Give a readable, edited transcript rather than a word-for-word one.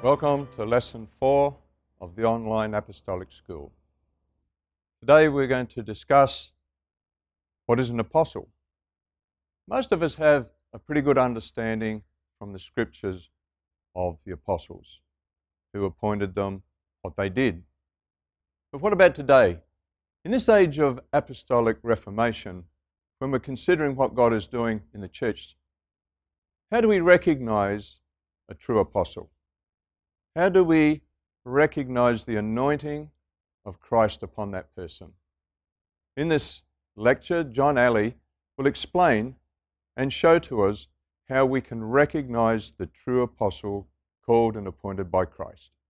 Welcome to Lesson 4 of the Online Apostolic School. Today we're going to discuss what is an apostle. Most of us have a pretty good understanding from the scriptures of the apostles, who appointed them, what they did. But what about today? In this age of apostolic reformation, when we're considering what God is doing in the church, how do we recognize a true apostle? How do we recognize the anointing of Christ upon that person? In this lecture, John Alley will explain and show to us how we can recognize the true apostle called and appointed by Christ.